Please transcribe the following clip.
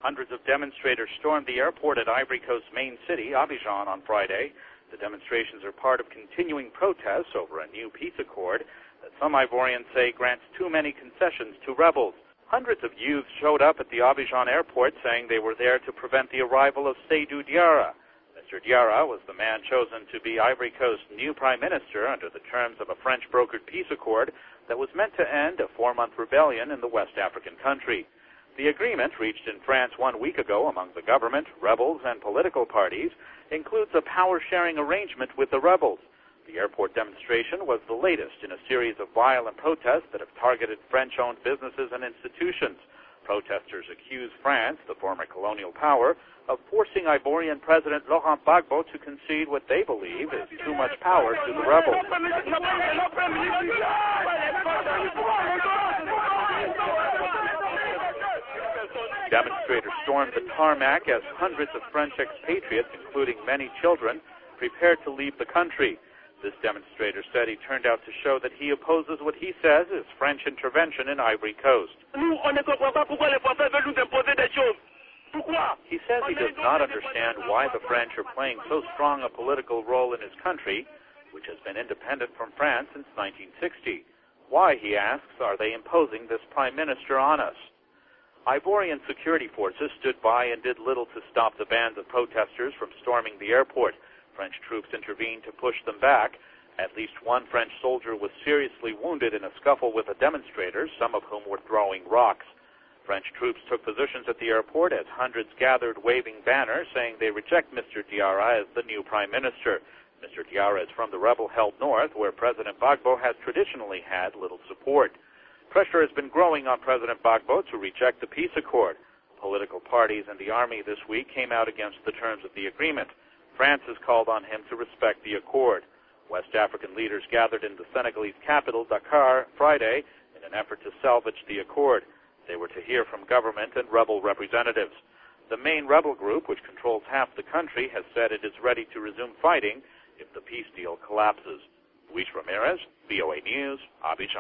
Hundreds of demonstrators stormed the airport at Ivory Coast's main city, Abidjan, on Friday. The demonstrations are part of continuing protests over a new peace accord that some Ivorians say grants too many concessions to rebels. Hundreds of youths showed up at the Abidjan airport saying they were there to prevent the arrival of Seydou Diarra. Mr. Diarra was the man chosen to be Ivory Coast's new prime minister under the terms of a French-brokered peace accord that was meant to end a 4-month rebellion in the West African country. The agreement, reached in France 1 week ago among the government, rebels, and political parties, includes a power-sharing arrangement with the rebels. The airport demonstration was the latest in a series of violent protests that have targeted French-owned businesses and institutions. Protesters accuse France, the former colonial power, of forcing Ivorian President Laurent Gbagbo to concede what they believe is too much power to the rebels. Demonstrators stormed the tarmac as hundreds of French expatriates, including many children, prepared to leave the country. This demonstrator said he turned out to show that he opposes what he says is French intervention in Ivory Coast. He says he does not understand why the French are playing so strong a political role in his country, which has been independent from France since 1960. Why, he asks, are they imposing this prime minister on us? Ivorian security forces stood by and did little to stop the bands of protesters from storming the airport. French troops intervened to push them back. At least one French soldier was seriously wounded in a scuffle with the demonstrators, some of whom were throwing rocks. French troops took positions at the airport as hundreds gathered waving banners saying they reject Mr. Diarra as the new prime minister. Mr. Diarra is from the rebel-held north, where President Gbagbo has traditionally had little support. Pressure has been growing on President Gbagbo to reject the peace accord. Political parties and the army this week came out against the terms of the agreement. France has called on him to respect the accord. West African leaders gathered in the Senegalese capital, Dakar, Friday, in an effort to salvage the accord. They were to hear from government and rebel representatives. The main rebel group, which controls half the country, has said it is ready to resume fighting if the peace deal collapses. Luis Ramirez, VOA News, Abidjan.